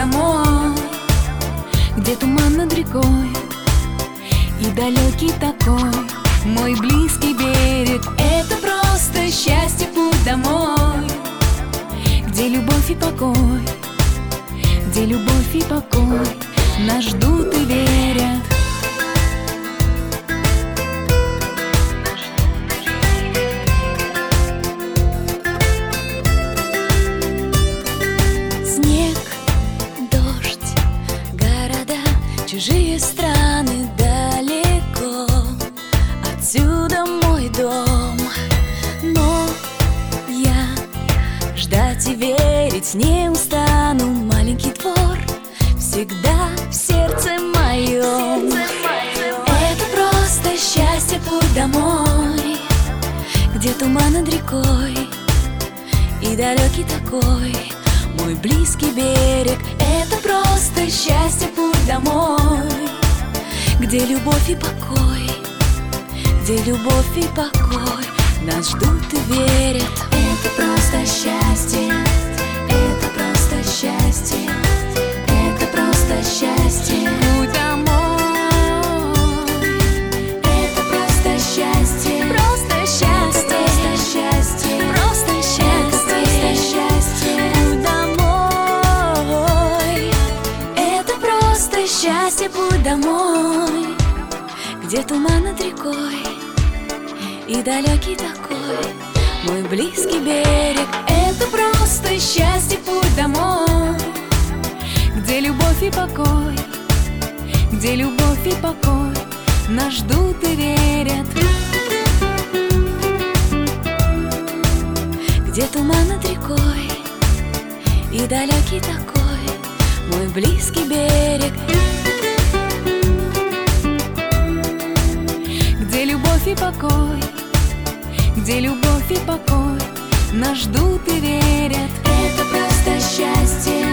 домой, где туман над рекой и далекий такой мой близкий берег. Это просто счастье, путь домой, где любовь и покой, где любовь и покой нас ждут и верят. Снег, дождь, города, чужие страны, далеко отсюда мой дом. Но я ждать и верить не устану. Маленький двор всегда в сердце моем. Это просто счастье, путь домой, где туман над рекой и далекий такой мой близкий берег. Это просто счастье, путь домой, где любовь и покой, где любовь и покой нас ждут и верят. Это просто счастье, это просто счастье, это просто счастье, путь домой. Это просто счастье, просто счастье, просто счастье, просто счастье, путь домой. Это просто счастье, путь домой, где туман над рекой и далекий такой мой близкий берег. Это просто счастье, путь домой, где любовь и покой, где любовь и покой нас ждут и верят. Где туман над рекой и далекий такой мой близкий берег. Где любовь и покой, где любовь и покой нас ждут и верят. Это просто счастье,